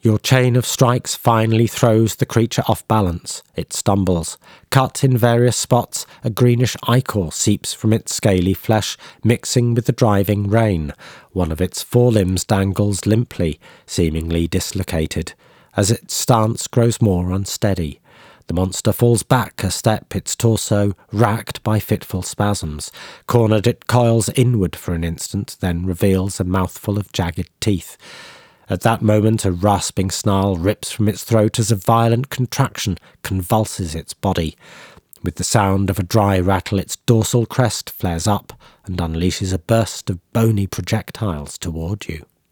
Your chain of strikes finally throws the creature off balance. It stumbles. Cut in various spots, a greenish ichor seeps from its scaly flesh, mixing with the driving rain. One of its forelimbs dangles limply, seemingly dislocated, as its stance grows more unsteady. The monster falls back a step, its torso racked by fitful spasms. Cornered, it coils inward for an instant, then reveals a mouthful of jagged teeth. At that moment, a rasping snarl rips from its throat as a violent contraction convulses its body. With the sound of a dry rattle, its dorsal crest flares up and unleashes a burst of bony projectiles toward you.